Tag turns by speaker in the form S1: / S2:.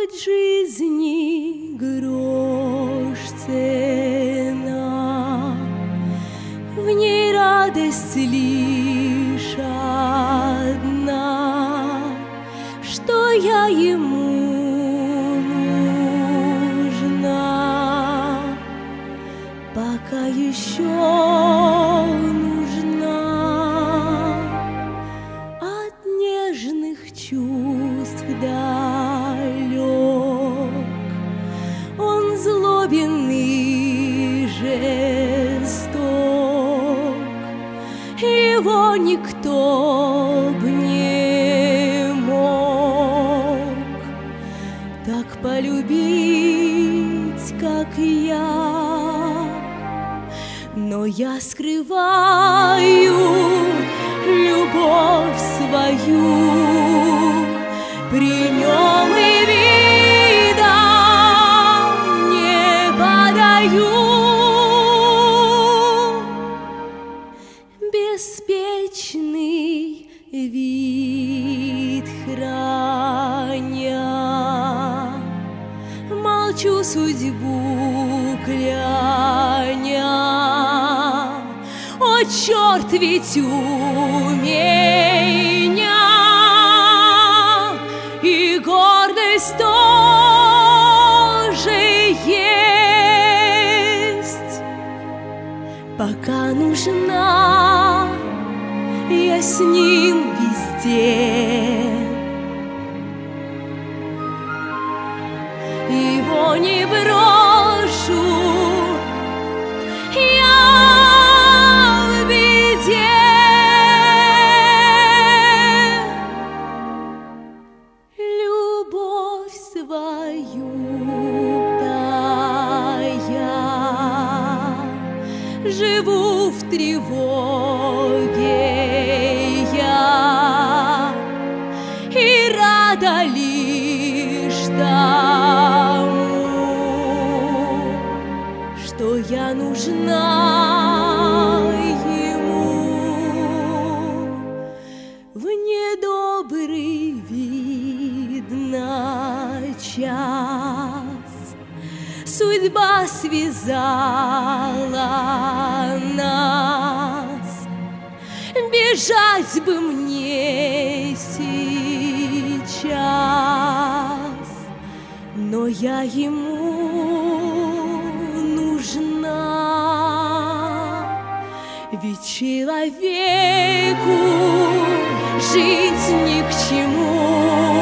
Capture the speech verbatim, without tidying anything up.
S1: от жизни грош цена, в ней радость лишь одна, что я ему нужна, пока еще нужна. От нежных чувств далек, он злобен и жесток, его никто б не мог так полюбить, как я. Но я скрываю любовь свою, при нем и вида не подаю. Беспечный вид храня, молчу судьбу кляня. О, черт, ведь у меня и гордость тоже есть. Пока нужна я с ним везде, его не брошу я в беде. Любовь свою тая, живу в тревоге я, и рада лишь тому, что я нужна ему. В недобрый, видно, час судьба связала нас. Бежать бы мне сейчас, но я ему нужна. Ведь человеку жить ни к чему,